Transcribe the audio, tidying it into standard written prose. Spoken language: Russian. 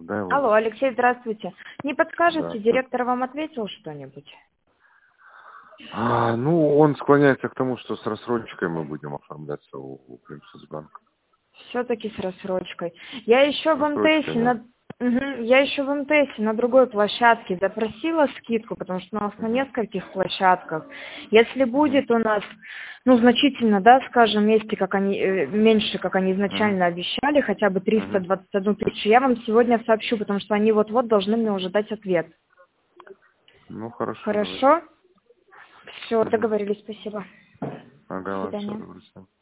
Да, вот. Алло, Алексей, здравствуйте. Не подскажете, Да. директор вам ответил что-нибудь? Ну, он склоняется к тому, что с рассрочкой мы будем оформляться у Премсоцбанка. Все-таки с рассрочкой. Я еще в Рассрочкой, МТСе да. Я еще в МТСе на другой площадке запросила скидку, потому что у нас на Мгм. нескольких площадках. Если Мгм. будет у нас, значительно, да, скажем, вместе, как они, меньше, как они Мгм. изначально обещали, хотя бы Мгм. 321 тысячу, я вам сегодня сообщу, потому что они вот-вот должны мне уже дать ответ. Ну, хорошо, давайте. Хорошо? Все, Мгм. договорились, спасибо. До Ага, ладно, все, свидания. добрый.